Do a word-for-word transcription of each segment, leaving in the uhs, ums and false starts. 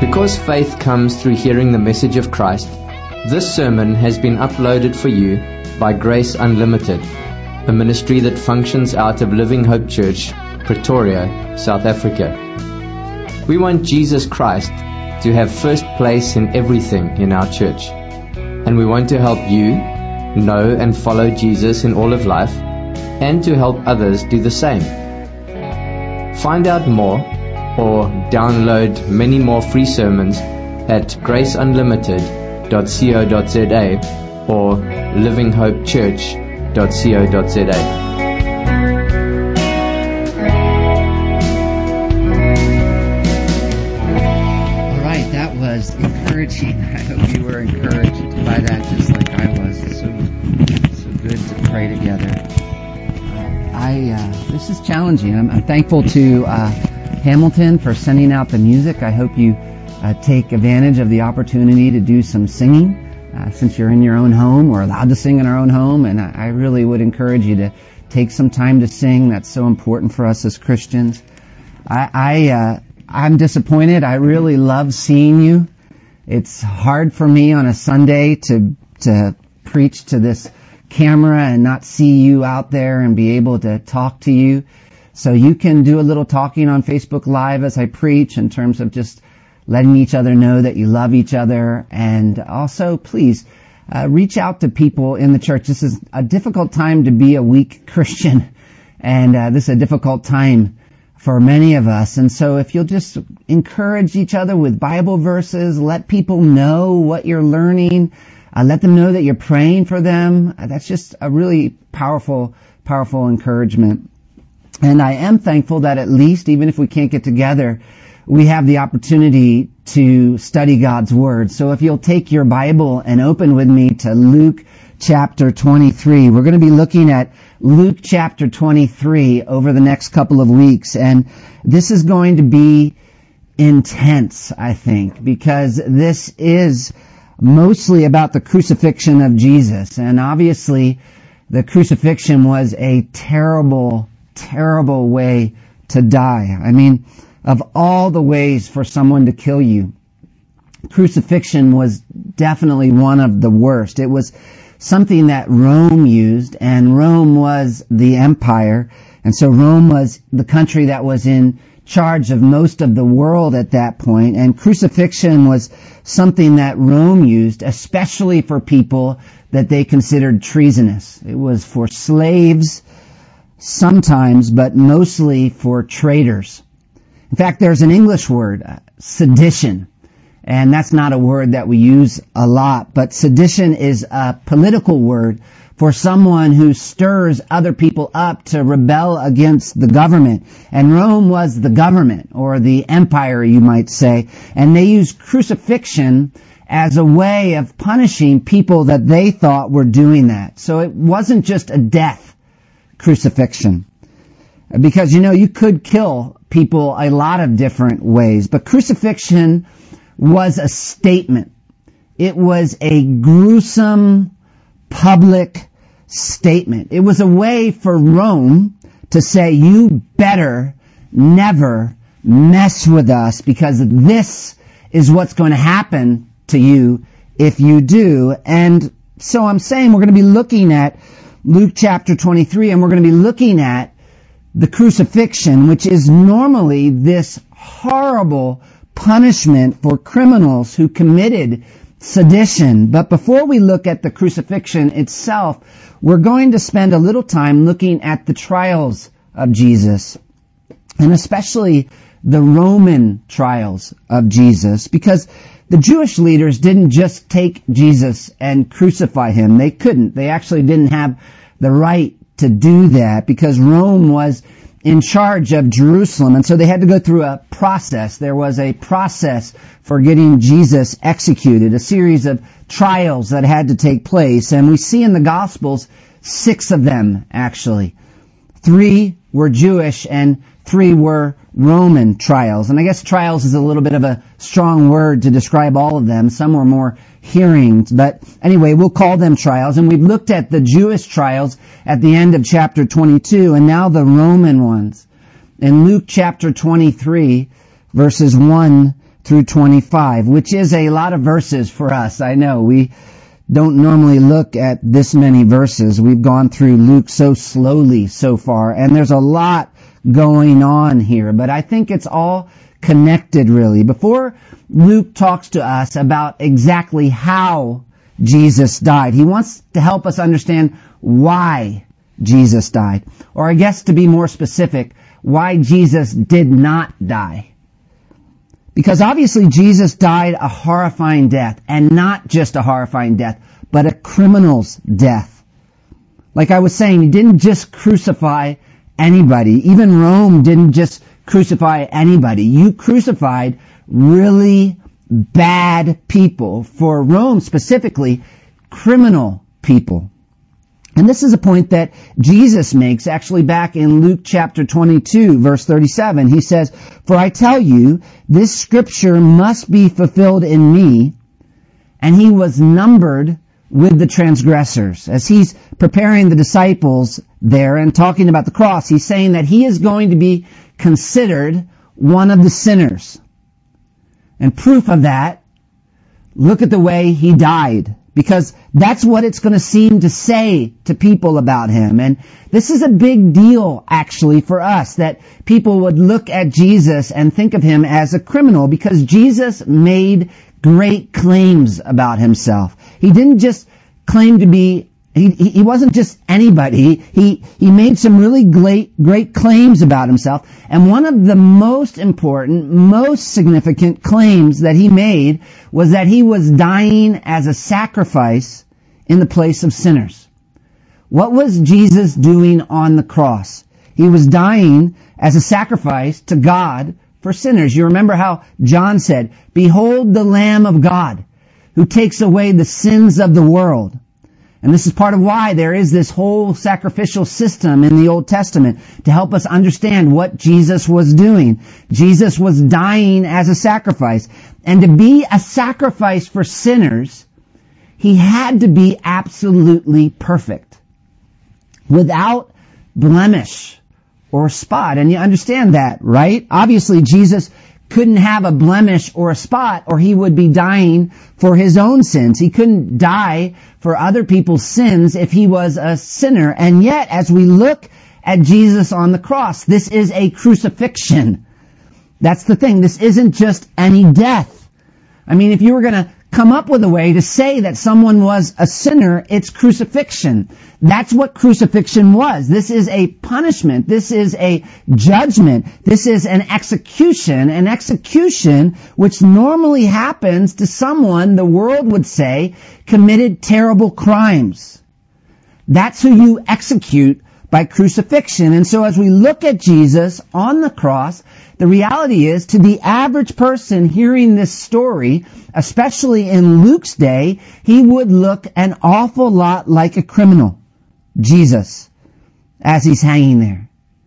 Because faith comes through hearing the message of Christ, this sermon has been uploaded for you by Grace Unlimited, a ministry that functions out of Living Hope Church, Pretoria, South Africa. We want Jesus Christ to have first place in everything in our church, and we want to help you know and follow Jesus in all of life, and to help others do the same. Find out more or download many more free sermons at grace unlimited dot co dot za or living hope church dot co dot za. All right, that was encouraging. I hope you were encouraged by that just like I was. So, so good to pray together. Uh, I uh, this is challenging. I'm, I'm thankful to uh, Hamilton for sending out the music. I hope you uh, take advantage of the opportunity to do some singing. Uh, since you're in your own home, we're allowed to sing in our own home, and I, I really would encourage you to take some time to sing. That's so important for us as Christians. I, I uh, I'm disappointed. I really love seeing you. It's hard for me on a Sunday to to preach to this camera and not see you out there and be able to talk to you. So you can do a little talking on Facebook Live as I preach in terms of just letting each other know that you love each other. And also, please, uh, reach out to people in the church. This is a difficult time to be a weak Christian, and uh, this is a difficult time for many of us. And so if you'll just encourage each other with Bible verses, let people know what you're learning, uh, let them know that you're praying for them. Uh, that's just a really powerful, powerful encouragement. And I am thankful that at least, even if we can't get together, we have the opportunity to study God's Word. So if you'll take your Bible and open with me to Luke chapter twenty-three. We're going to be looking at Luke chapter twenty-three over the next couple of weeks. And this is going to be intense, I think, because this is mostly about the crucifixion of Jesus. And obviously, the crucifixion was a terrible, terrible way to die. I mean, of all the ways for someone to kill you, crucifixion was definitely one of the worst. It was something that Rome used, and Rome was the empire, and so Rome was the country that was in charge of most of the world at that point, and crucifixion was something that Rome used, especially for people that they considered treasonous. It was for slaves sometimes, but mostly for traitors. In fact, there's an English word, uh, sedition, and that's not a word that we use a lot, but sedition is a political word for someone who stirs other people up to rebel against the government. And Rome was the government, or the empire, you might say, and they used crucifixion as a way of punishing people that they thought were doing that. So it wasn't just a death crucifixion. Because, you know, you could kill people a lot of different ways, but crucifixion was a statement. It was a gruesome public statement. It was a way for Rome to say, you better never mess with us, because this is what's going to happen to you if you do. And so I'm saying we're going to be looking at Luke chapter twenty-three, and we're going to be looking at the crucifixion, which is normally this horrible punishment for criminals who committed sedition. But before we look at the crucifixion itself, we're going to spend a little time looking at the trials of Jesus, and especially the Roman trials of Jesus, because the Jewish leaders didn't just take Jesus and crucify him. They couldn't. They actually didn't have the right to do that, because Rome was in charge of Jerusalem, and so they had to go through a process. There was a process for getting Jesus executed, a series of trials that had to take place, and we see in the Gospels six of them, actually. Three were Jewish and three were Roman trials. And I guess trials is a little bit of a strong word to describe all of them. Some were more hearings, but anyway, we'll call them trials. And we've looked at the Jewish trials at the end of chapter twenty-two, and now the Roman ones. In Luke chapter twenty-three, verses one through twenty-five, which is a lot of verses for us. I know we don't normally look at this many verses. We've gone through Luke so slowly so far, and there's a lot going on here, but I think it's all connected really. Before Luke talks to us about exactly how Jesus died, he wants to help us understand why Jesus died. Or I guess to be more specific, why Jesus did not die. Because obviously Jesus died a horrifying death, and not just a horrifying death, but a criminal's death. Like I was saying, he didn't just crucify anybody. Even Rome didn't just crucify anybody. You crucified really bad people. For Rome specifically, criminal people. And this is a point that Jesus makes actually back in Luke chapter twenty-two, verse thirty-seven. He says, "For I tell you, this scripture must be fulfilled in me." And he was numbered with the transgressors. As he's preparing the disciples there and talking about the cross, he's saying that he is going to be considered one of the sinners. And proof of that, look at the way he died. Because that's what it's going to seem to say to people about him. And this is a big deal, actually, for us, that people would look at Jesus and think of him as a criminal, because Jesus made great claims about himself. He didn't just claim to be, he, he wasn't just anybody. He, he made some really great, great claims about himself. And one of the most important, most significant claims that he made was that he was dying as a sacrifice in the place of sinners. What was Jesus doing on the cross? He was dying as a sacrifice to God for sinners. You remember how John said, "Behold the Lamb of God who takes away the sins of the world." And this is part of why there is this whole sacrificial system in the Old Testament to help us understand what Jesus was doing. Jesus was dying as a sacrifice. And to be a sacrifice for sinners, he had to be absolutely perfect, without blemish or spot. And you understand that, right? Obviously, Jesus couldn't have a blemish or a spot, or he would be dying for his own sins. He couldn't die for other people's sins if he was a sinner. And yet, as we look at Jesus on the cross, this is a crucifixion. That's the thing. This isn't just any death. I mean, if you were going to come up with a way to say that someone was a sinner, it's crucifixion. That's what crucifixion was. This is a punishment. This is a judgment. This is an execution. An execution which normally happens to someone, the world would say, committed terrible crimes. That's who you execute by crucifixion. And so as we look at Jesus on the cross, the reality is, to the average person hearing this story, especially in Luke's day, he would look an awful lot like a criminal, Jesus, as he's hanging there,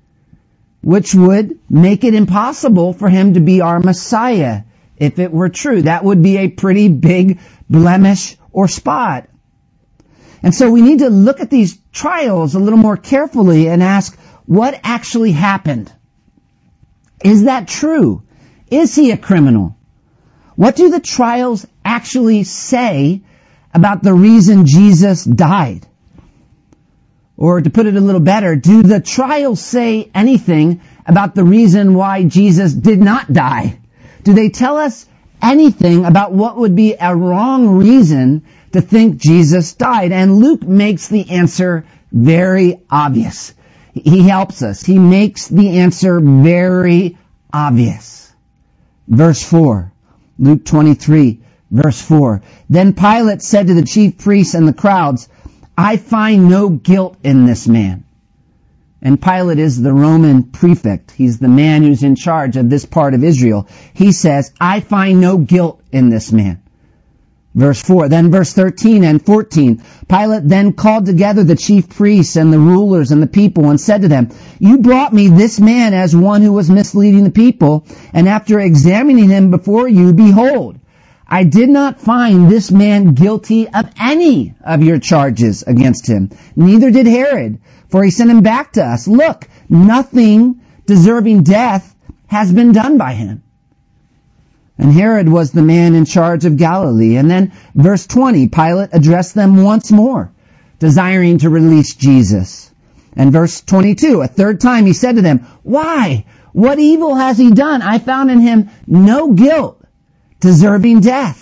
which would make it impossible for him to be our Messiah if it were true. That would be a pretty big blemish or spot. And so we need to look at these trials a little more carefully and ask, what actually happened? Is that true? Is he a criminal? What do the trials actually say about the reason Jesus died? Or to put it a little better, do the trials say anything about the reason why Jesus did not die? Do they tell us anything about what would be a wrong reason to think Jesus died? And Luke makes the answer very obvious. He helps us. He makes the answer very obvious. Verse four, Luke twenty-three, verse four. Then Pilate said to the chief priests and the crowds, "I find no guilt in this man." And Pilate is the Roman prefect. He's the man who's in charge of this part of Israel. He says, "I find no guilt in this man." Verse four. Then verse thirteen and fourteen. Pilate then called together the chief priests and the rulers and the people and said to them, "You brought me this man as one who was misleading the people, and after examining him before you, behold, I did not find this man guilty of any of your charges against him. Neither did Herod, for he sent him back to us. Look, nothing deserving death has been done by him." And Herod was the man in charge of Galilee. And then verse twenty, Pilate addressed them once more, desiring to release Jesus. And verse twenty-two, a third time he said to them, "Why? What evil has he done? I found in him no guilt deserving death."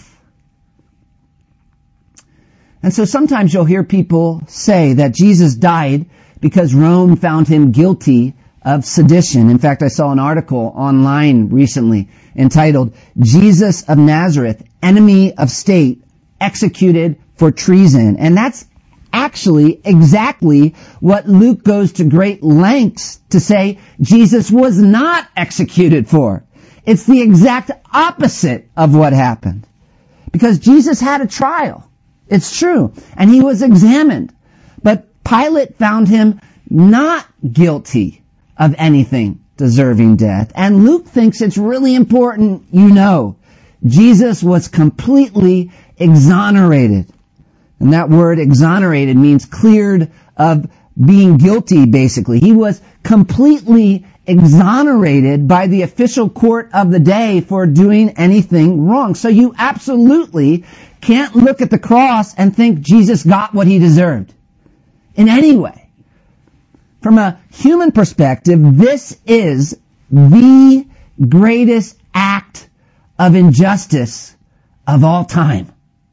And so sometimes you'll hear people say that Jesus died because Rome found him guilty of sedition. In fact, I saw an article online recently entitled, "Jesus of Nazareth, Enemy of State, Executed for Treason." And that's actually exactly what Luke goes to great lengths to say Jesus was not executed for. It's the exact opposite of what happened. Because Jesus had a trial. It's true. And he was examined. But Pilate found him not guilty of anything deserving death. And Luke thinks it's really important you know Jesus was completely exonerated. And that word exonerated means cleared of being guilty, basically. He was completely exonerated by the official court of the day for doing anything wrong. So you absolutely can't look at the cross and think Jesus got what he deserved in any way. From a human perspective, this is the greatest act of injustice of all time.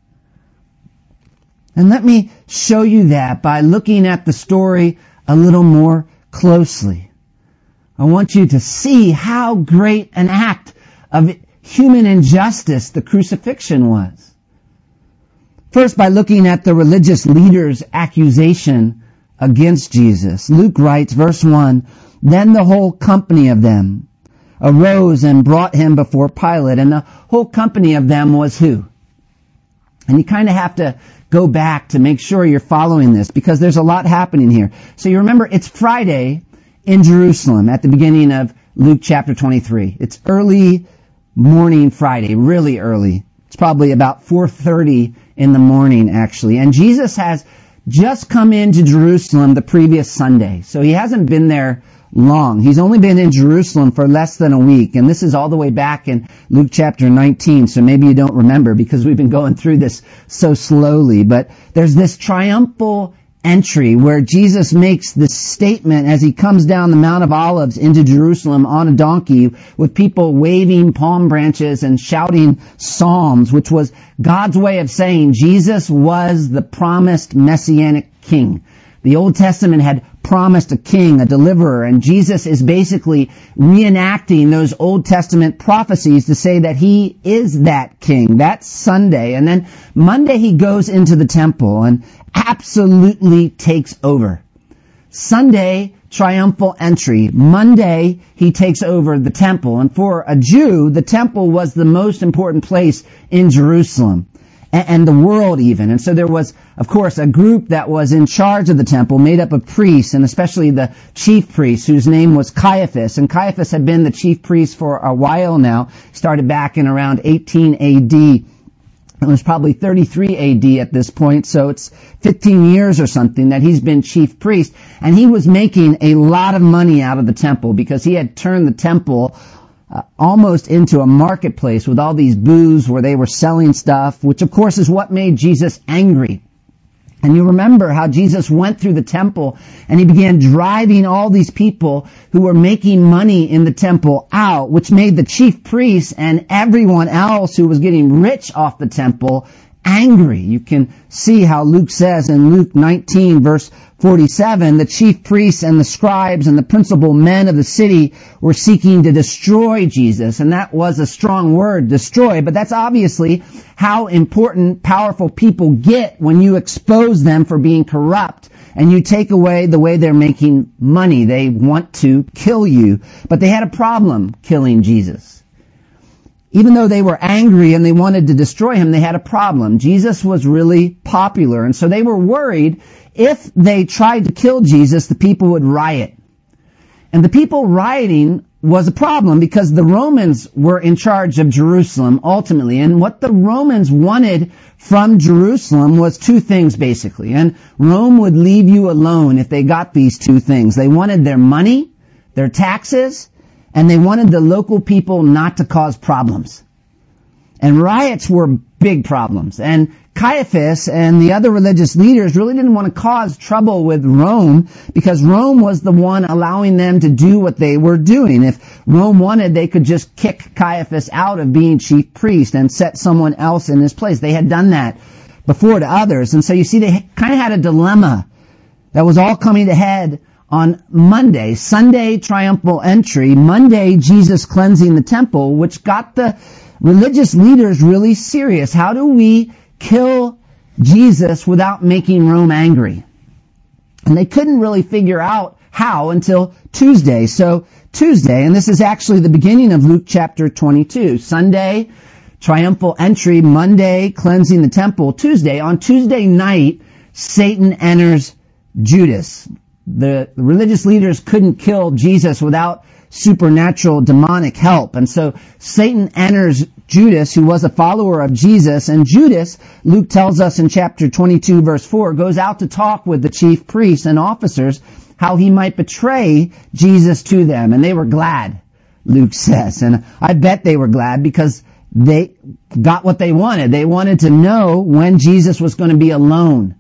And let me show you that by looking at the story a little more closely. I want you to see how great an act of human injustice the crucifixion was. First, by looking at the religious leaders' accusation against Jesus. Luke writes, verse one, "Then the whole company of them arose and brought him before Pilate." And the whole company of them was who? And you kind of have to go back to make sure you're following this because there's a lot happening here. So you remember it's Friday in Jerusalem at the beginning of Luke chapter twenty-three. It's early morning Friday, really early. It's probably about four thirty in the morning actually. And Jesus has just come into Jerusalem the previous Sunday. So he hasn't been there long. He's only been in Jerusalem for less than a week. And this is all the way back in Luke chapter nineteen. So maybe you don't remember because we've been going through this so slowly. But there's this triumphal entry where Jesus makes this statement as he comes down the Mount of Olives into Jerusalem on a donkey with people waving palm branches and shouting psalms, which was God's way of saying Jesus was the promised messianic king. The Old Testament had promised a king, a deliverer, and Jesus is basically reenacting those Old Testament prophecies to say that he is that king. That's Sunday. And then Monday he goes into the temple and absolutely takes over. Sunday, triumphal entry. Monday, he takes over the temple. And for a Jew, the temple was the most important place in Jerusalem and the world even. And so there was, of course, a group that was in charge of the temple made up of priests, and especially the chief priest whose name was Caiaphas. And Caiaphas had been the chief priest for a while now, started back in around eighteen A D. It was probably thirty-three A D at this point, so it's fifteen years or something that he's been chief priest. And he was making a lot of money out of the temple because he had turned the temple Uh, almost into a marketplace with all these booths where they were selling stuff, which of course is what made Jesus angry. And you remember how Jesus went through the temple and he began driving all these people who were making money in the temple out, which made the chief priests and everyone else who was getting rich off the temple angry. You can see how Luke says in Luke nineteen verse forty-seven, the chief priests and the scribes and the principal men of the city were seeking to destroy Jesus. And that was a strong word, destroy, but that's obviously how important powerful people get when you expose them for being corrupt and you take away the way they're making money. They want to kill you, but they had a problem killing Jesus. Even though they were angry and they wanted to destroy him, they had a problem. Jesus was really popular, and so they were worried if they tried to kill Jesus, the people would riot. And the people rioting was a problem because the Romans were in charge of Jerusalem ultimately. And what the Romans wanted from Jerusalem was two things basically. And Rome would leave you alone if they got these two things. They wanted their money, their taxes, and they wanted the local people not to cause problems. And riots were big problems. And Caiaphas and the other religious leaders really didn't want to cause trouble with Rome because Rome was the one allowing them to do what they were doing. If Rome wanted, they could just kick Caiaphas out of being chief priest and set someone else in his place. They had done that before to others. And so you see, they kind of had a dilemma that was all coming to head on Monday. Sunday, triumphal entry. Monday, Jesus cleansing the temple, which got the religious leaders really serious. How do we kill Jesus without making Rome angry? And they couldn't really figure out how until Tuesday. So Tuesday, and this is actually the beginning of Luke chapter twenty-two. Sunday, triumphal entry. Monday, cleansing the temple. Tuesday, on Tuesday night, Satan enters Judas. The religious leaders couldn't kill Jesus without supernatural demonic help. And so Satan enters Judas, who was a follower of Jesus. And Judas, Luke tells us in chapter twenty-two, verse four, goes out to talk with the chief priests and officers how he might betray Jesus to them. And they were glad, Luke says. And I bet they were glad because they got what they wanted. They wanted to know when Jesus was going to be alone.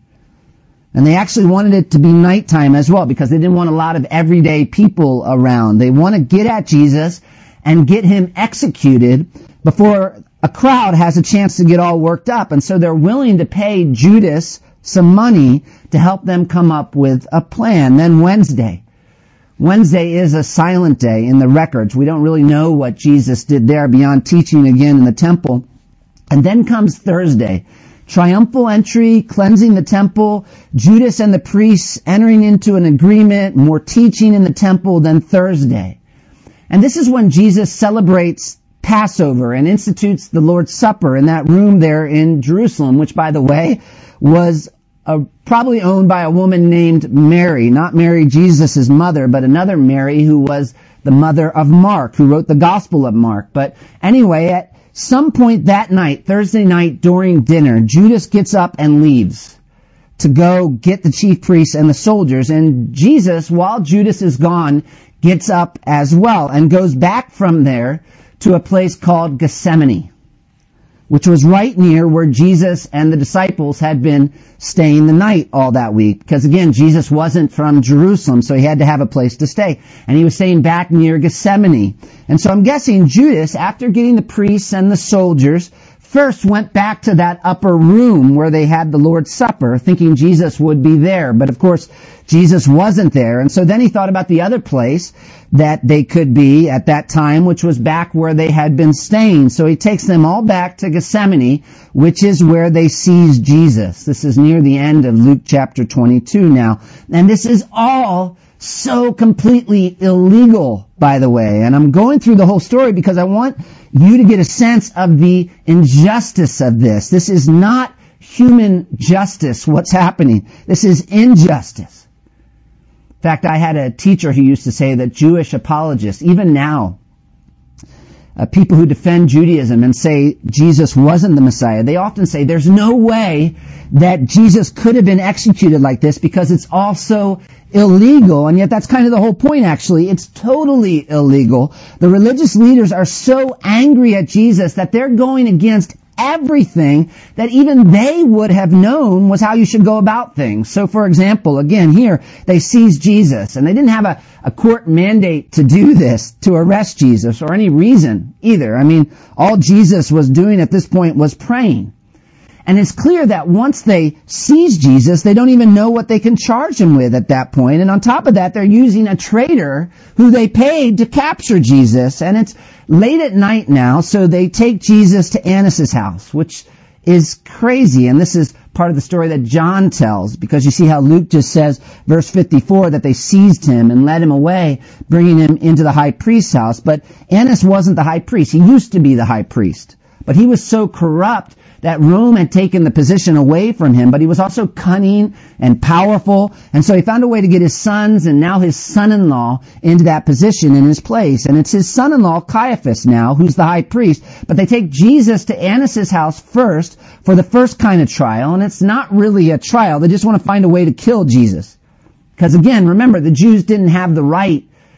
And they actually wanted it to be nighttime as well because they didn't want a lot of everyday people around. They want to get at Jesus and get him executed before a crowd has a chance to get all worked up. And so they're willing to pay Judas some money to help them come up with a plan. Then Wednesday. Wednesday is a silent day in the records. We don't really know what Jesus did there beyond teaching again in the temple. And then comes Thursday. Triumphal entry, cleansing the temple, Judas and the priests entering into an agreement, more teaching in the temple than Thursday. And this is when Jesus celebrates Passover and institutes the Lord's Supper in that room there in Jerusalem, which, by the way, was uh, probably owned by a woman named Mary, not Mary, Jesus' mother, but another Mary who was the mother of Mark, who wrote the Gospel of Mark. But anyway, at some point that night, Thursday night during dinner, Judas gets up and leaves to go get the chief priests and the soldiers. And Jesus, while Judas is gone, gets up as well and goes back from there to a place called Gethsemane, which was right near where Jesus and the disciples had been staying the night all that week. Because again, Jesus wasn't from Jerusalem, so he had to have a place to stay. And he was staying back near Gethsemane. And so I'm guessing Judas, after getting the priests and the soldiers, first went back to that upper room where they had the Lord's Supper, thinking Jesus would be there. But of course, Jesus wasn't there. And so then he thought about the other place that they could be at that time, which was back where they had been staying. So he takes them all back to Gethsemane, which is where they seize Jesus. This is near the end of Luke chapter twenty-two now. And this is all so completely illegal, by the way. And I'm going through the whole story because I want you to get a sense of the injustice of this. This is not human justice, what's happening. This is injustice. In fact, I had a teacher who used to say that Jewish apologists, even now, uh, people who defend Judaism and say Jesus wasn't the Messiah, they often say there's no way that Jesus could have been executed like this because it's also illegal. And yet that's kind of the whole point, actually. It's totally illegal. The religious leaders are so angry at Jesus that they're going against everything that even they would have known was how you should go about things. So, for example, again, here, they seized Jesus, and they didn't have a, a court mandate to do this, to arrest Jesus, or any reason either. I mean, all Jesus was doing at this point was praying. And it's clear that once they seize Jesus, they don't even know what they can charge him with at that point. And on top of that, they're using a traitor who they paid to capture Jesus. And it's late at night now, so they take Jesus to Annas' house, which is crazy. And this is part of the story that John tells, because you see how Luke just says, verse fifty-four, that they seized him and led him away, bringing him into the high priest's house. But Annas wasn't the high priest. He used to be the high priest. But he was so corrupt that Rome had taken the position away from him, but he was also cunning and powerful, and so he found a way to get his sons and now his son-in-law into that position in his place. And it's his son-in-law, Caiaphas now, who's the high priest, but they take Jesus to Annas' house first for the first kind of trial, and it's not really a trial. They just want to find a way to kill Jesus. Because again, remember, the Jews didn't have the right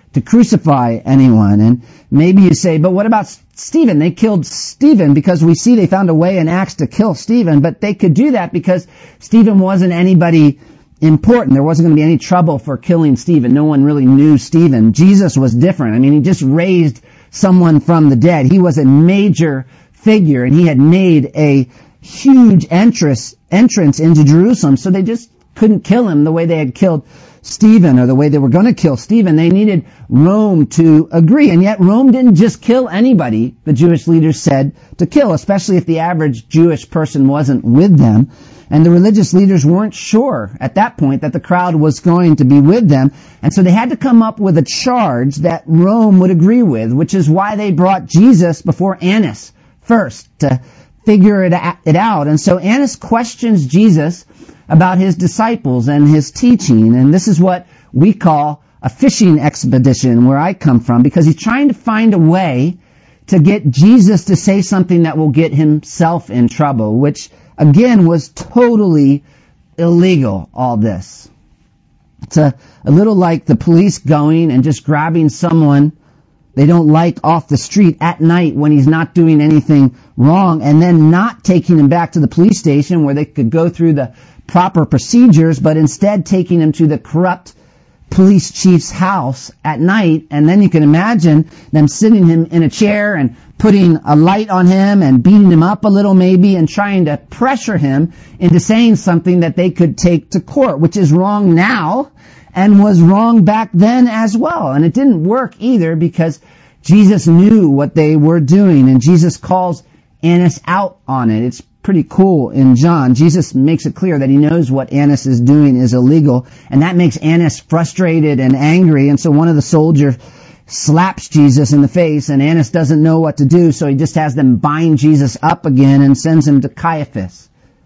to crucify anyone. And maybe you say, but what about Stephen? They killed Stephen because we see they found a way in Acts to kill Stephen, but they could do that because Stephen wasn't anybody important. There wasn't going to be any trouble for killing Stephen. No one really knew Stephen. Jesus was different. I mean, he just raised someone from the dead. He was a major figure, and he had made a huge entrance entrance into Jerusalem, so they just couldn't kill him the way they had killed Stephen, or the way they were going to kill Stephen. They needed Rome to agree, and yet Rome didn't just kill anybody, the Jewish leaders said, to kill, especially if the average Jewish person wasn't with them. And the religious leaders weren't sure at that point that the crowd was going to be with them. And so they had to come up with a charge that Rome would agree with, which is why they brought Jesus before Annas first to figure it out. And so Annas questions Jesus about his disciples and his teaching. And this is what we call a fishing expedition where I come from, because he's trying to find a way to get Jesus to say something that will get himself in trouble, which again was totally illegal, all this. It's a, a little like the police going and just grabbing someone they don't like off the street at night when he's not doing anything wrong, and then not taking him back to the police station where they could go through the proper procedures, but instead taking him to the corrupt police chief's house at night. And then you can imagine them sitting him in a chair and putting a light on him and beating him up a little maybe, and trying to pressure him into saying something that they could take to court, which is wrong now and was wrong back then as well. And it didn't work either, because Jesus knew what they were doing, and Jesus calls Annas out on it. It's pretty cool in John. Jesus makes it clear that he knows what Annas is doing is illegal, and that makes Annas frustrated and angry. And so one of the soldiers slaps Jesus in the face, and Annas doesn't know what to do, so he just has them bind Jesus up again and sends him to Caiaphas.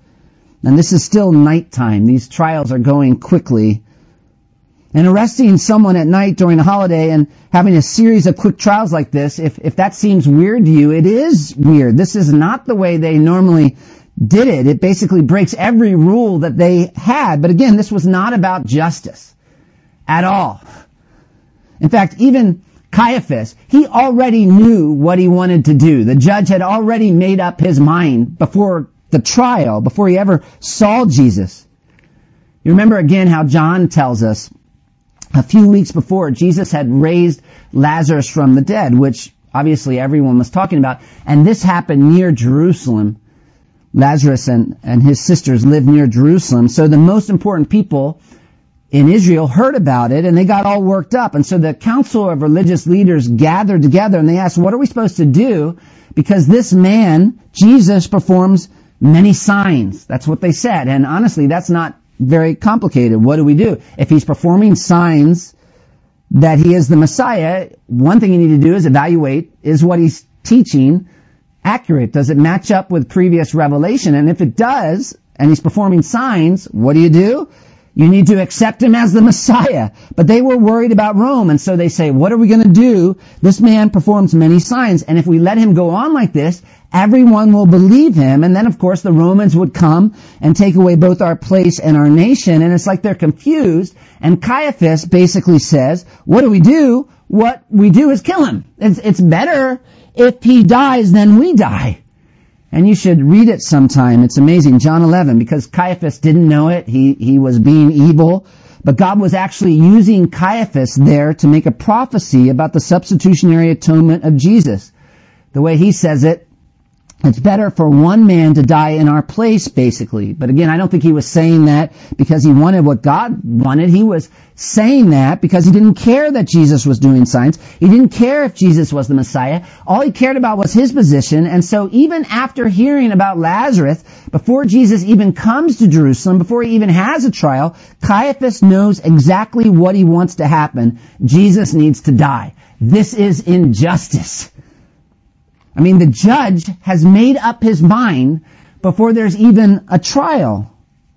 And this is still nighttime. These trials are going quickly. And arresting someone at night during a holiday and having a series of quick trials like this, if, if that seems weird to you, it is weird. This is not the way they normally did it. It basically breaks every rule that they had. But again, this was not about justice at all. In fact, even Caiaphas, he already knew what he wanted to do. The judge had already made up his mind before the trial, before he ever saw Jesus. You remember again how John tells us a few weeks before, Jesus had raised Lazarus from the dead, which obviously everyone was talking about. And this happened near Jerusalem. Lazarus and, and his sisters lived near Jerusalem. So the most important people in Israel heard about it, and they got all worked up. And so the council of religious leaders gathered together, and they asked, what are we supposed to do? Because this man, Jesus, performs many signs. That's what they said. And honestly, that's not very complicated. What do we do? If he's performing signs that he is the Messiah, one thing you need to do is evaluate, is what he's teaching accurate? Does it match up with previous revelation? And if it does, and he's performing signs, what do you do? You need to accept him as the Messiah. But they were worried about Rome, and so they say, what are we going to do? This man performs many signs, and if we let him go on like this, everyone will believe him. And then, of course, the Romans would come and take away both our place and our nation. And it's like they're confused. And Caiaphas basically says, what do we do? What we do is kill him. It's, it's better if he dies than we die. And you should read it sometime. It's amazing. John eleven, because Caiaphas didn't know it. He, he was being evil. But God was actually using Caiaphas there to make a prophecy about the substitutionary atonement of Jesus. The way he says it, it's better for one man to die in our place, basically. But again, I don't think he was saying that because he wanted what God wanted. He was saying that because he didn't care that Jesus was doing signs. He didn't care if Jesus was the Messiah. All he cared about was his position. And so even after hearing about Lazarus, before Jesus even comes to Jerusalem, before he even has a trial, Caiaphas knows exactly what he wants to happen. Jesus needs to die. This is injustice. I mean, the judge has made up his mind before there's even a trial.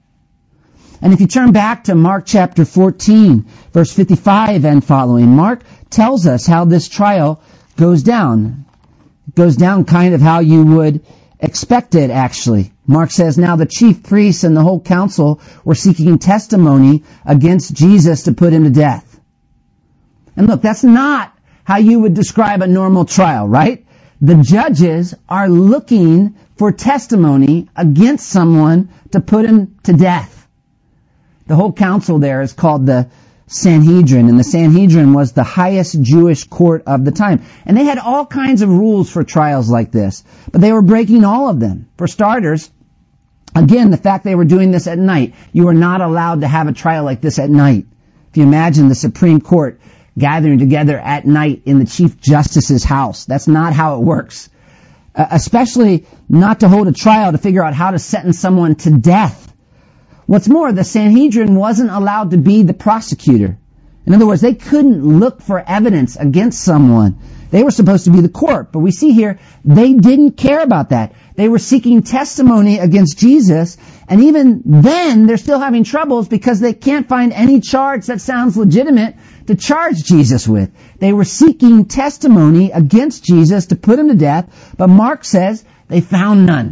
And if you turn back to Mark chapter fourteen, verse fifty-five and following, Mark tells us how this trial goes down. It goes down kind of how you would expect it, actually. Mark says, now the chief priests and the whole council were seeking testimony against Jesus to put him to death. And look, that's not how you would describe a normal trial, right? The judges are looking for testimony against someone to put him to death. The whole council there is called the Sanhedrin, and the Sanhedrin was the highest Jewish court of the time. And they had all kinds of rules for trials like this, but they were breaking all of them. For starters, again, the fact they were doing this at night. You are not allowed to have a trial like this at night. If you imagine the Supreme Court gathering together at night in the Chief Justice's house, that's not how it works. Uh, especially not to hold a trial to figure out how to sentence someone to death. What's more, the Sanhedrin wasn't allowed to be the prosecutor. In other words, they couldn't look for evidence against someone. They were supposed to be the court, but we see here they didn't care about that. They were seeking testimony against Jesus, and even then they're still having troubles because they can't find any charge that sounds legitimate to charge Jesus with. They were seeking testimony against Jesus to put him to death, but Mark says they found none.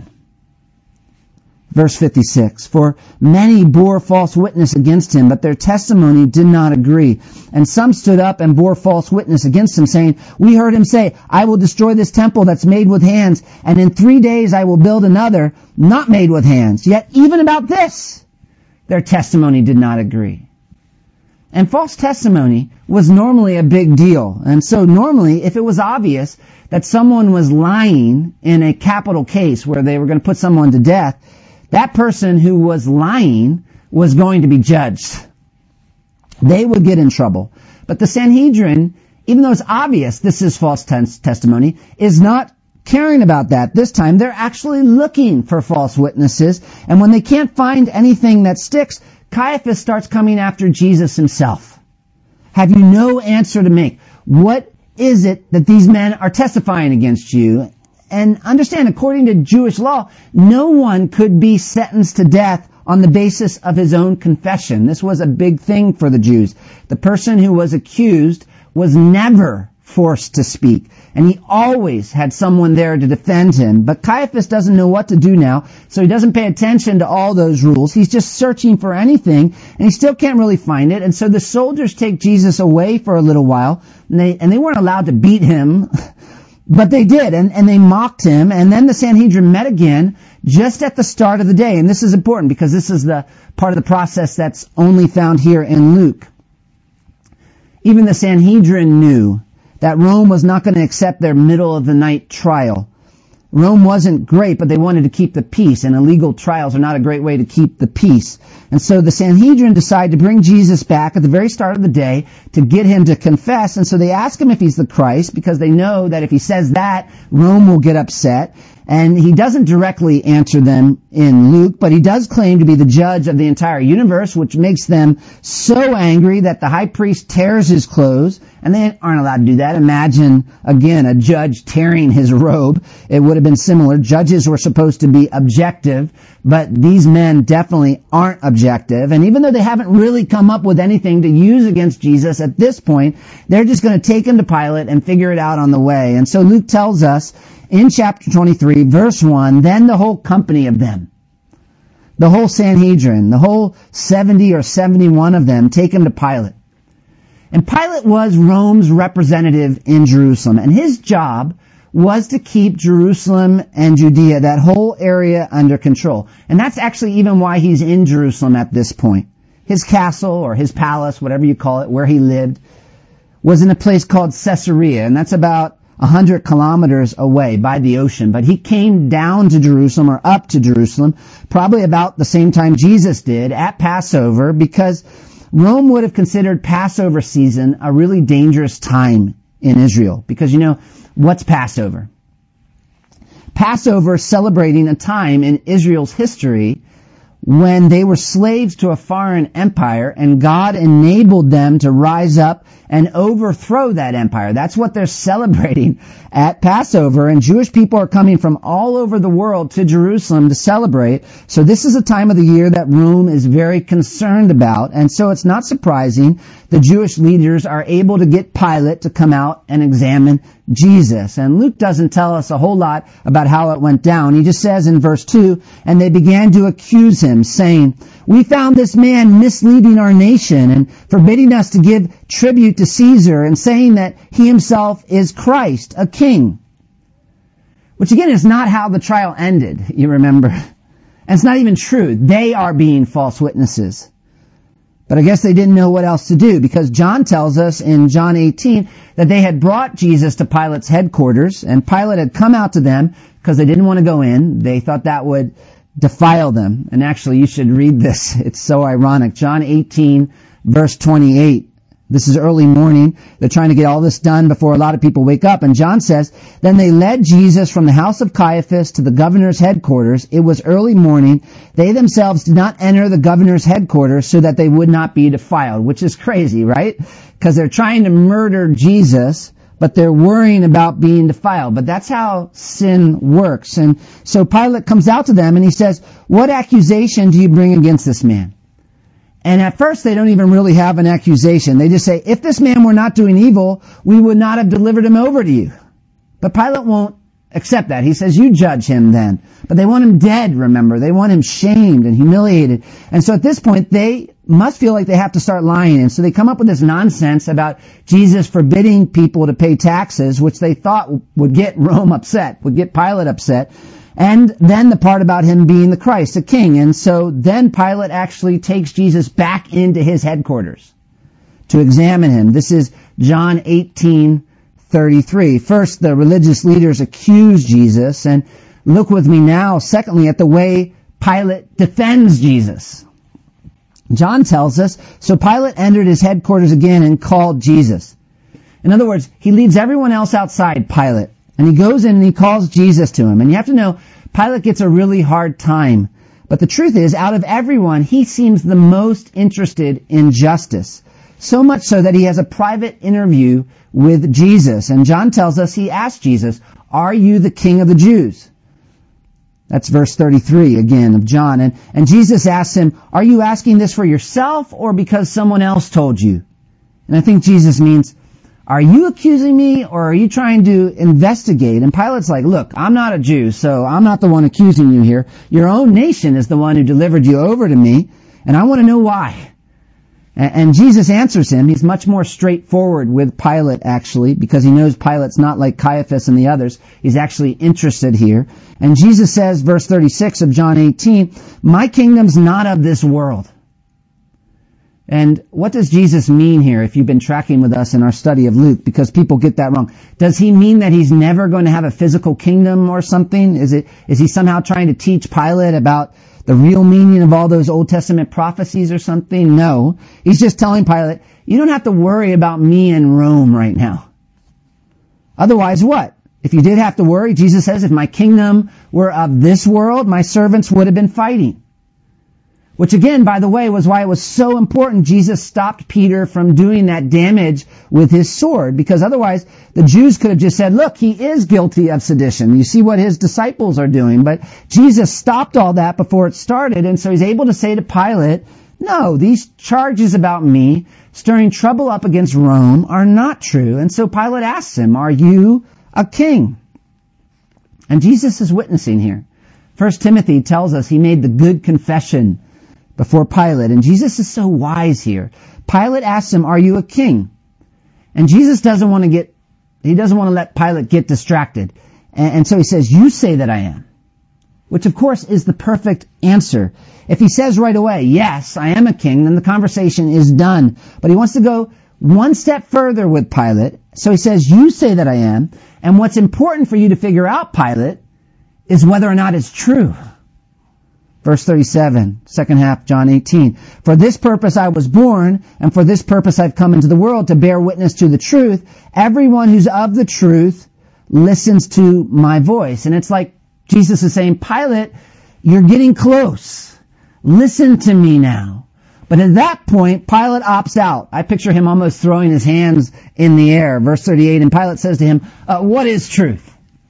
Verse fifty-six, for many bore false witness against him, but their testimony did not agree. And some stood up and bore false witness against him, saying, we heard him say, I will destroy this temple that's made with hands, and in three days I will build another, not made with hands. Yet even about this, their testimony did not agree. And false testimony was normally a big deal. And so normally, if it was obvious that someone was lying in a capital case where they were going to put someone to death, that person who was lying was going to be judged. They would get in trouble. But the Sanhedrin, even though it's obvious this is false tes- testimony, is not caring about that. This time they're actually looking for false witnesses. And when they can't find anything that sticks, Caiaphas starts coming after Jesus himself. Have you no answer to make? What is it that these men are testifying against you? And understand, according to Jewish law, no one could be sentenced to death on the basis of his own confession. This was a big thing for the Jews. The person who was accused was never forced to speak, and he always had someone there to defend him. But Caiaphas doesn't know what to do now, so he doesn't pay attention to all those rules. He's just searching for anything, and he still can't really find it. And so the soldiers take Jesus away for a little while, and they, and they weren't allowed to beat him. But they did, and, and they mocked him, and then the Sanhedrin met again just at the start of the day. And this is important because this is the part of the process that's only found here in Luke. Even the Sanhedrin knew that Rome was not going to accept their middle of the night trial. Rome wasn't great, but they wanted to keep the peace, and illegal trials are not a great way to keep the peace. And so the Sanhedrin decide to bring Jesus back at the very start of the day to get him to confess. And so they ask him if he's the Christ, because they know that if he says that, Rome will get upset. And he doesn't directly answer them in Luke, but he does claim to be the judge of the entire universe, which makes them so angry that the high priest tears his clothes, and they aren't allowed to do that. Imagine, again, a judge tearing his robe. It would have been similar. Judges were supposed to be objective, but these men definitely aren't objective. And even though they haven't really come up with anything to use against Jesus at this point, they're just going to take him to Pilate and figure it out on the way. And so Luke tells us, in chapter twenty-three, verse one, then the whole company of them, the whole Sanhedrin, the whole seventy or seventy-one of them, take him to Pilate. And Pilate was Rome's representative in Jerusalem, and his job was to keep Jerusalem and Judea, that whole area, under control. And that's actually even why he's in Jerusalem at this point. His castle, or his palace, whatever you call it, where he lived, was in a place called Caesarea, and that's about a hundred kilometers away by the ocean. But he came down to Jerusalem, or up to Jerusalem, probably about the same time Jesus did, at Passover, because Rome would have considered Passover season a really dangerous time in Israel. Because, you know, what's Passover? Passover is celebrating a time in Israel's history when they were slaves to a foreign empire, and God enabled them to rise up and overthrow that empire. That's what they're celebrating at Passover, and Jewish people are coming from all over the world to Jerusalem to celebrate. So this is a time of the year that Rome is very concerned about, and so it's not surprising the Jewish leaders are able to get Pilate to come out and examine Jesus. And Luke doesn't tell us a whole lot about how it went down. He just says in verse two, and they began to accuse him, saying, "We found this man misleading our nation and forbidding us to give tribute to Caesar and saying that he himself is Christ, a king." Which again is not how the trial ended, you remember. And it's not even true. They are being false witnesses. But I guess they didn't know what else to do, because John tells us in John eighteen that they had brought Jesus to Pilate's headquarters, and Pilate had come out to them because they didn't want to go in. They thought that would defile them. And actually, you should read this. It's so ironic. John eighteen, verse twenty-eight. This is early morning. They're trying to get all this done before a lot of people wake up. And John says, "Then they led Jesus from the house of Caiaphas to the governor's headquarters. It was early morning. They themselves did not enter the governor's headquarters so that they would not be defiled." Which is crazy, right? Because they're trying to murder Jesus, but they're worrying about being defiled. But that's how sin works. And so Pilate comes out to them and he says, "What accusation do you bring against this man?" And at first they don't even really have an accusation. They just say, "If this man were not doing evil, we would not have delivered him over to you." But Pilate won't accept that. He says, "You judge him then." But they want him dead, remember. They want him shamed and humiliated. And so at this point, they must feel like they have to start lying. And so they come up with this nonsense about Jesus forbidding people to pay taxes, which they thought would get Rome upset, would get Pilate upset. And then the part about him being the Christ, the king. And so then Pilate actually takes Jesus back into his headquarters to examine him. This is John eighteen thirty-three. First, the religious leaders accuse Jesus. And look with me now, secondly, at the way Pilate defends Jesus. John tells us, "So Pilate entered his headquarters again and called Jesus." In other words, he leaves everyone else outside Pilate. And he goes in and he calls Jesus to him. And you have to know, Pilate gets a really hard time. But the truth is, out of everyone, he seems the most interested in justice. So much so that he has a private interview with Jesus. And John tells us he asked Jesus, "Are you the King of the Jews?" That's verse thirty-three again of John. And, and Jesus asks him, "Are you asking this for yourself or because someone else told you?" And I think Jesus means, "Are you accusing me or are you trying to investigate?" And Pilate's like, "Look, I'm not a Jew, so I'm not the one accusing you here. Your own nation is the one who delivered you over to me, and I want to know why." And Jesus answers him. He's much more straightforward with Pilate, actually, because he knows Pilate's not like Caiaphas and the others. He's actually interested here. And Jesus says, verse thirty-six of John eighteen, "My kingdom's not of this world." And what does Jesus mean here, if you've been tracking with us in our study of Luke? Because people get that wrong. Does he mean that he's never going to have a physical kingdom or something? Is it, is he somehow trying to teach Pilate about the real meaning of all those Old Testament prophecies or something? No. He's just telling Pilate, you don't have to worry about me and Rome right now. Otherwise what? If you did have to worry, Jesus says, if my kingdom were of this world, my servants would have been fighting. Which again, by the way, was why it was so important Jesus stopped Peter from doing that damage with his sword. Because otherwise, the Jews could have just said, look, he is guilty of sedition. You see what his disciples are doing. But Jesus stopped all that before it started. And so he's able to say to Pilate, no, these charges about me stirring trouble up against Rome are not true. And so Pilate asks him, are you a king? And Jesus is witnessing here. First Timothy tells us he made the good confession before Pilate. And Jesus is so wise here. Pilate asks him, are you a king? And Jesus doesn't want to get, he doesn't want to let Pilate get distracted. And, and so he says, you say that I am. Which of course is the perfect answer. If he says right away, yes, I am a king, then the conversation is done. But he wants to go one step further with Pilate. So he says, you say that I am. And what's important for you to figure out, Pilate, is whether or not it's true. Verse thirty-seven, second half, John eighteen. For this purpose I was born, and for this purpose I've come into the world, to bear witness to the truth. Everyone who's of the truth listens to my voice. And it's like Jesus is saying, Pilate, you're getting close. Listen to me now. But at that point, Pilate opts out. I picture him almost throwing his hands in the air. Verse thirty-eight, and Pilate says to him, uh, what is truth?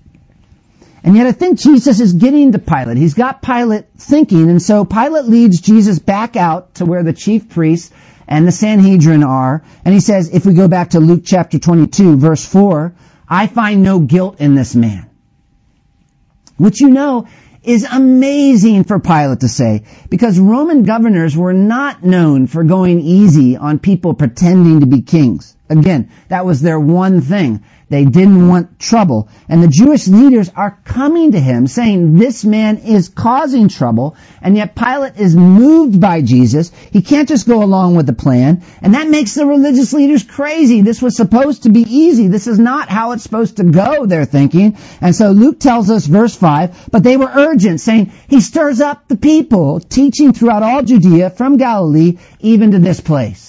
And yet I think Jesus is getting to Pilate. He's got Pilate thinking, and so Pilate leads Jesus back out to where the chief priests and the Sanhedrin are, and he says, if we go back to Luke chapter twenty-two, verse four, I find no guilt in this man. Which, you know, is amazing for Pilate to say, because Roman governors were not known for going easy on people pretending to be kings. Again, that was their one thing. They didn't want trouble. And the Jewish leaders are coming to him saying, this man is causing trouble, and yet Pilate is moved by Jesus. He can't just go along with the plan. And that makes the religious leaders crazy. This was supposed to be easy. This is not how it's supposed to go, they're thinking. And so Luke tells us, verse five, but they were urgent, saying, he stirs up the people, teaching throughout all Judea, from Galilee, even to this place.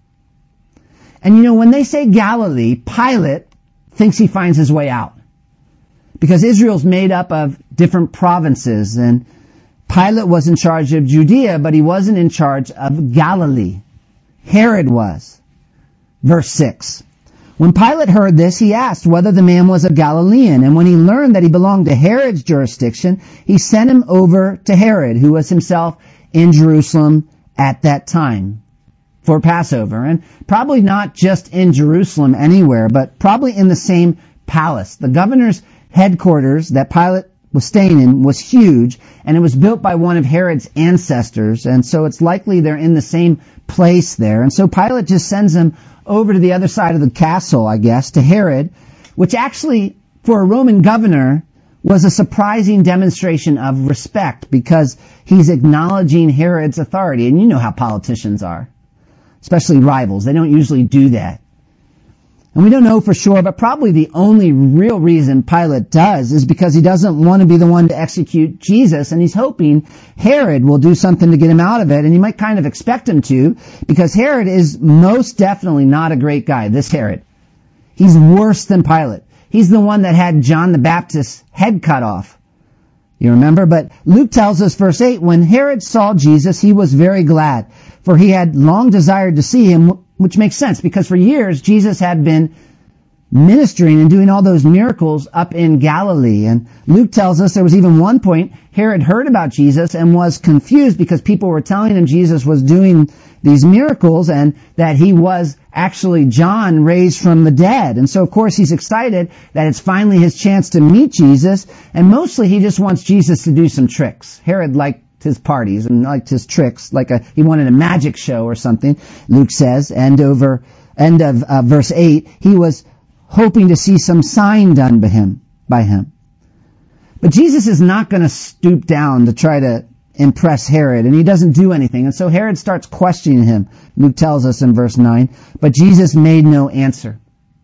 And you know, when they say Galilee, Pilate thinks he finds his way out. Because Israel's made up of different provinces, and Pilate was in charge of Judea, but he wasn't in charge of Galilee. Herod was. Verse six. When Pilate heard this, he asked whether the man was a Galilean, and when he learned that he belonged to Herod's jurisdiction, he sent him over to Herod, who was himself in Jerusalem at that time for Passover. And probably not just in Jerusalem anywhere, but probably in the same palace. The governor's headquarters that Pilate was staying in was huge, and it was built by one of Herod's ancestors, and so it's likely they're in the same place there. And so Pilate just sends him over to the other side of the castle, I guess, to Herod, which actually, for a Roman governor, was a surprising demonstration of respect, because he's acknowledging Herod's authority. And you know how politicians are, especially rivals. They don't usually do that. And we don't know for sure, but probably the only real reason Pilate does is because he doesn't want to be the one to execute Jesus, and he's hoping Herod will do something to get him out of it, and you might kind of expect him to, because Herod is most definitely not a great guy, this Herod. He's worse than Pilate. He's the one that had John the Baptist's head cut off. You remember? But Luke tells us, verse eight, when Herod saw Jesus, he was very glad, for he had long desired to see him, which makes sense, because for years Jesus had been ministering and doing all those miracles up in Galilee. And Luke tells us there was even one point Herod heard about Jesus and was confused because people were telling him Jesus was doing these miracles and that he was actually John raised from the dead. And so, of course, he's excited that it's finally his chance to meet Jesus, and mostly he just wants Jesus to do some tricks. Herod liked his parties and liked his tricks, like a, he wanted a magic show or something, Luke says. And over end of uh, verse eight, he was hoping to see some sign done by him, by him. But Jesus is not going to stoop down to try to impress Herod, and he doesn't do anything. And so Herod starts questioning him. Luke tells us in verse nine, but Jesus made no answer.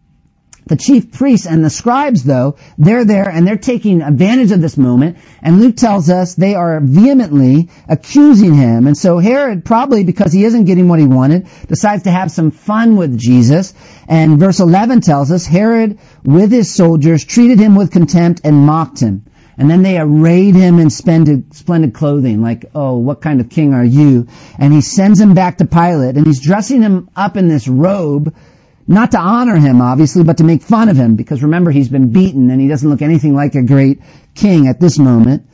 The chief priests and the scribes, though, they're there and they're taking advantage of this moment. And Luke tells us they are vehemently accusing him. And so Herod, probably because he isn't getting what he wanted, decides to have some fun with Jesus. And verse eleven tells us Herod, with his soldiers, treated him with contempt and mocked him. And then they arrayed him in splendid, splendid clothing, like, oh, what kind of king are you? And he sends him back to Pilate, and he's dressing him up in this robe, not to honor him, obviously, but to make fun of him, because remember, he's been beaten, and he doesn't look anything like a great king at this moment.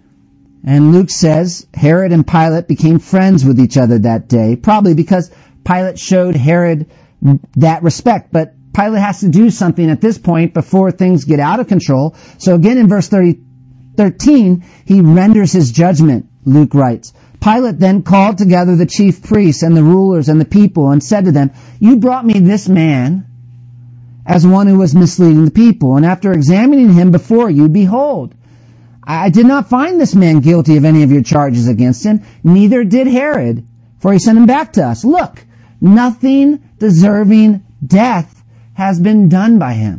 And Luke says Herod and Pilate became friends with each other that day, probably because Pilate showed Herod that respect. But Pilate has to do something at this point before things get out of control. So again, in verse thirty, thirteen, he renders his judgment, Luke writes. Pilate then called together the chief priests and the rulers and the people and said to them, you brought me this man as one who was misleading the people. And after examining him before you, behold, I did not find this man guilty of any of your charges against him. Neither did Herod, for he sent him back to us. Look, nothing deserving death has been done by him.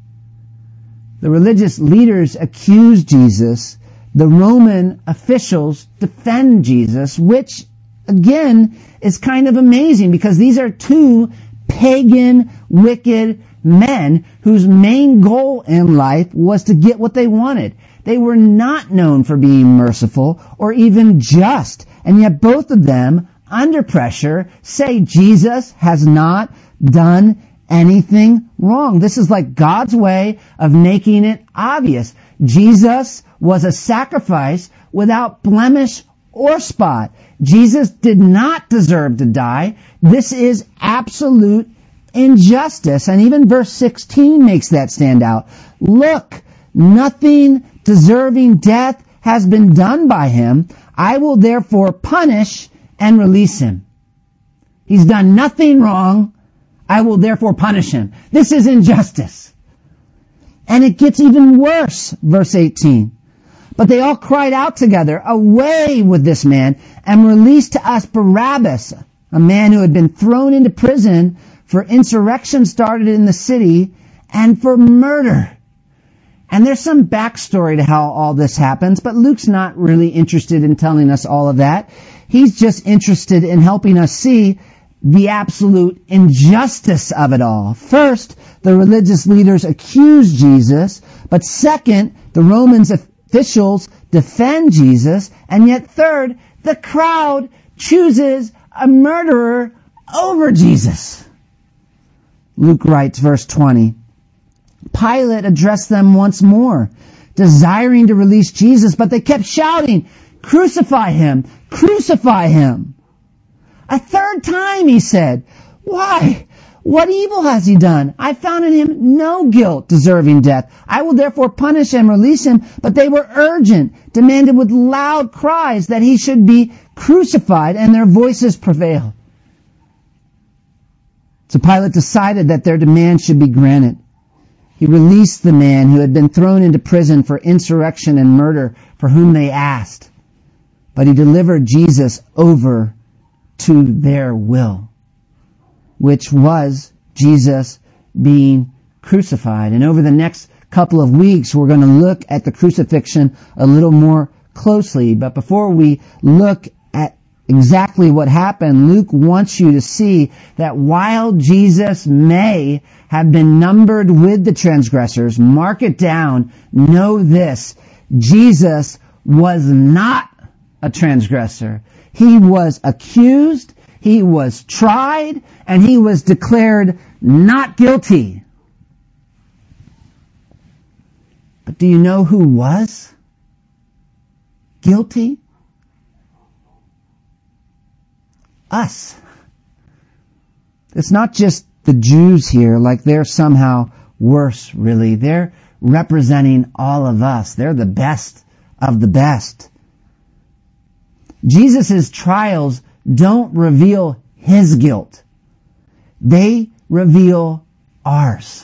The religious leaders accuse Jesus. The Roman officials defend Jesus, which, again, is kind of amazing because these are two pagan, wicked men whose main goal in life was to get what they wanted. They were not known for being merciful or even just, and yet both of them, under pressure, say Jesus has not done anything wrong. This is like God's way of making it obvious. Jesus was a sacrifice without blemish or spot. Jesus did not deserve to die. This is absolute injustice. And even verse sixteen makes that stand out. Look, nothing deserving death has been done by him, I will therefore punish and release him. He's done nothing wrong. I will therefore punish him. This is injustice. And it gets even worse, verse eighteen. But they all cried out together, away with this man, and released to us Barabbas, a man who had been thrown into prison for insurrection started in the city and for murder. And there's some backstory to how all this happens, but Luke's not really interested in telling us all of that. He's just interested in helping us see the absolute injustice of it all. First, the religious leaders accuse Jesus, but second, the Romans officials defend Jesus, and yet third, the crowd chooses a murderer over Jesus. Luke writes, verse twenty, Pilate addressed them once more, desiring to release Jesus, but they kept shouting, crucify him, crucify him. A third time he said, why? What evil has he done? I found in him no guilt deserving death. I will therefore punish and release him. But they were urgent, demanded with loud cries that he should be crucified, and their voices prevailed. So Pilate decided that their demand should be granted. He released the man who had been thrown into prison for insurrection and murder, for whom they asked. But he delivered Jesus over to their will, which was Jesus being crucified. And over the next couple of weeks, we're going to look at the crucifixion a little more closely. But before we look at exactly what happened, Luke wants you to see that while Jesus may have been numbered with the transgressors, mark it down, know this, Jesus was not a transgressor. He was accused, he was tried, and he was declared not guilty. But do you know who was guilty? Us. It's not just the Jews here, like they're somehow worse, really. They're representing all of us. They're the best of the best. Jesus' trials don't reveal his guilt. They reveal ours.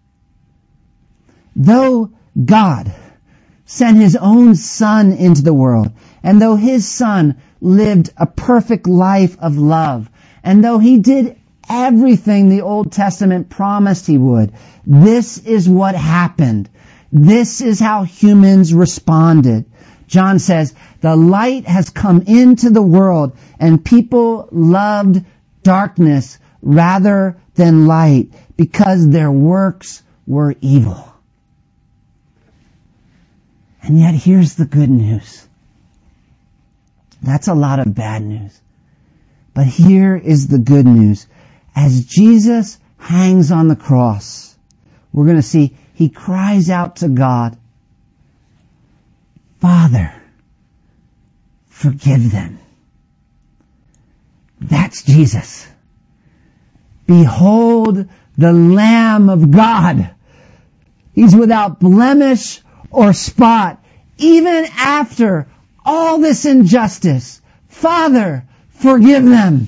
Though God sent his own Son into the world, and though his Son lived a perfect life of love, and though he did everything the Old Testament promised he would, this is what happened. This is how humans responded. John says, the light has come into the world, and people loved darkness rather than light, because their works were evil. And yet here's the good news. That's a lot of bad news. But here is the good news. As Jesus hangs on the cross, we're going to see he cries out to God, Father, forgive them. That's Jesus. Behold the Lamb of God. He's without blemish or spot, even after all this injustice. Father, forgive them.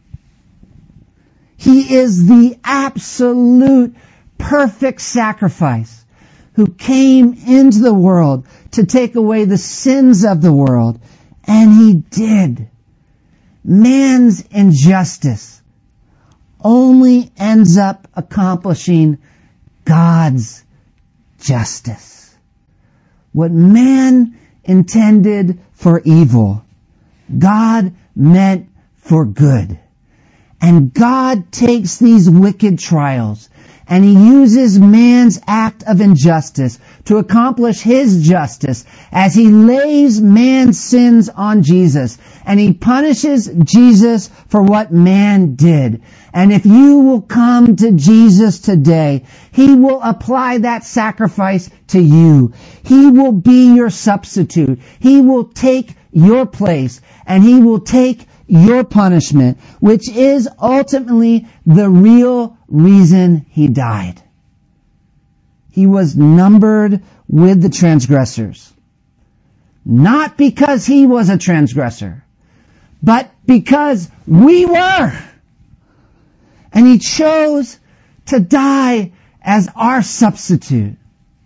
He is the absolute perfect sacrifice who came into the world to take away the sins of the world. And he did. Man's injustice only ends up accomplishing God's justice. What man intended for evil, God meant for good. And God takes these wicked trials and he uses man's act of injustice to accomplish his justice as he lays man's sins on Jesus. And he punishes Jesus for what man did. And if you will come to Jesus today, he will apply that sacrifice to you. He will be your substitute. He will take your place, and he will take your punishment, which is ultimately the real reason he died. He was numbered with the transgressors. not because he was a transgressor, but because we were. And he chose to die as our substitute.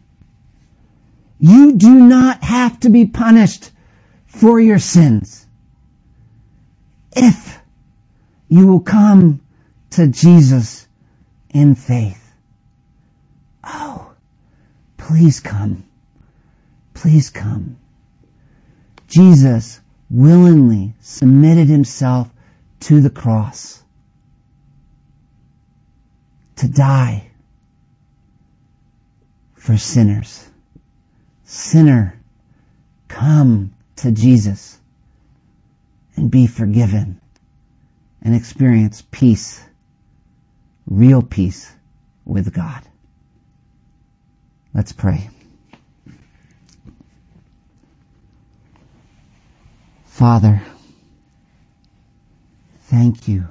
You do not have to be punished for your sins if you will come to Jesus in faith. Oh, please come. Please come. Jesus willingly submitted himself to the cross to die for sinners. Sinner, come to Jesus and be forgiven and experience peace, real peace with God. Let's pray. Father, thank you.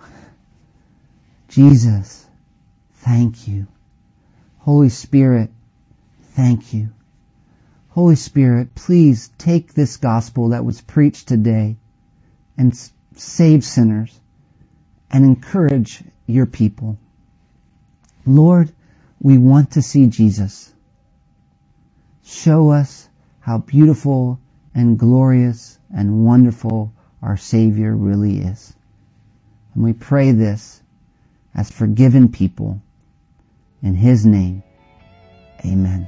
Jesus, thank you. Holy Spirit, thank you. Holy Spirit, please take this gospel that was preached today and save sinners and encourage your people. Lord, we want to see Jesus. Show us how beautiful and glorious and wonderful our Savior really is. And we pray this as forgiven people. In His name, amen.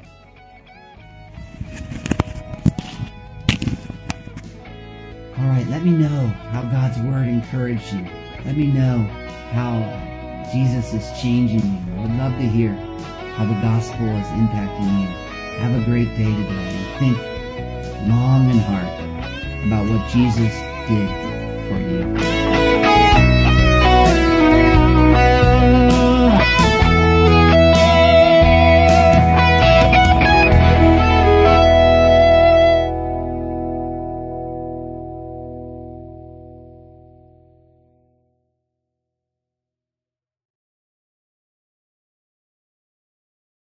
All right, let me know how God's Word encouraged you. Let me know how Jesus is changing you. I would love to hear how the gospel is impacting you. Have a great day today and think long and hard about what Jesus did for you.